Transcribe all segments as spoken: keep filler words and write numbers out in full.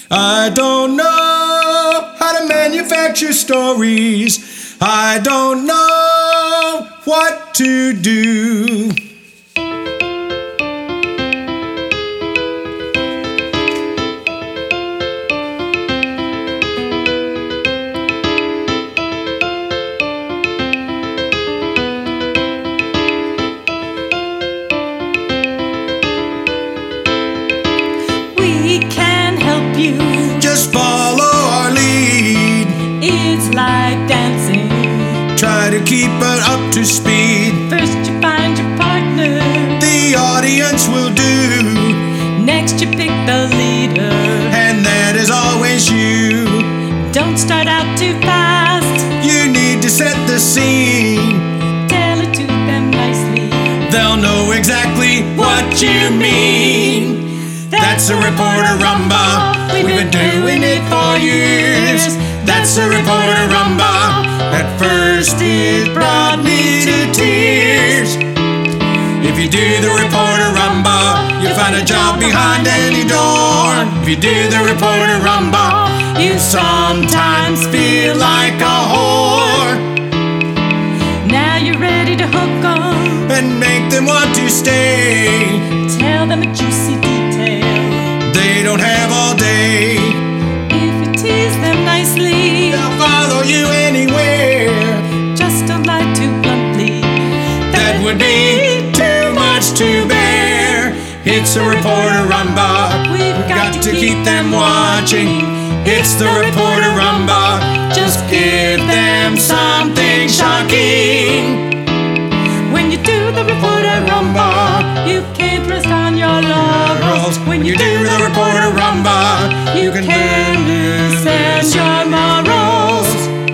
I don't know how to manufacture stories. I don't know what to do. We can help you. Just follow our lead. It's like dancing. Try to keep it up to speed. First you find your partner. The audience will do. Next you pick the leader. And that is always you. Don't start out too fast. You need to set the scene. Tell it to them nicely. They'll know exactly what you mean. That's a reporter rumba. We've been doing it for years. That's a reporter rumba. At first it brought me to tears. If you do the reporter rumba, you'll find a job behind any door. If you do the reporter rumba, you sometimes feel like a whore. Now you're ready to hook 'em and make them want to stay. Tell them a juicy detail they don't have all day. If you tease them nicely, they'll follow you anywhere. Just don't lie too bluntly. That, that would be too much to bear. It's a reporter rumba. We've, We've got, got to to keep, keep them watching. It's the reporter rumba. Just give them something shocking. When you do the reporter rumba, you can't rest on your laurels. When you do the reporter rumba, you can lose your morals.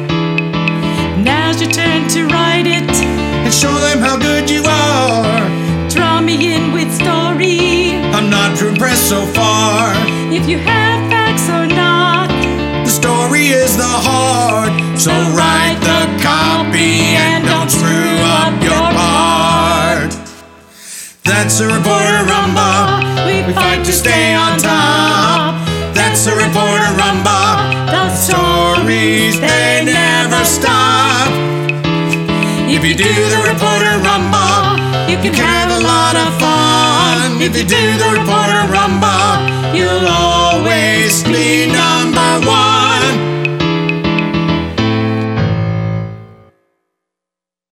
Now's your turn to write it and show them how good you are. Draw me in with story. I'm not too impressed so far. If you have facts or not, the story is the heart. So write the copy and don't screw up your part. That's a reporter rumba. We, we fight to stay on top. That's a reporter rumba. The stories, they never stop. If you do the reporter rumba, you can, you can have a lot of fun. If you do the reporter rumba, you'll always be number one.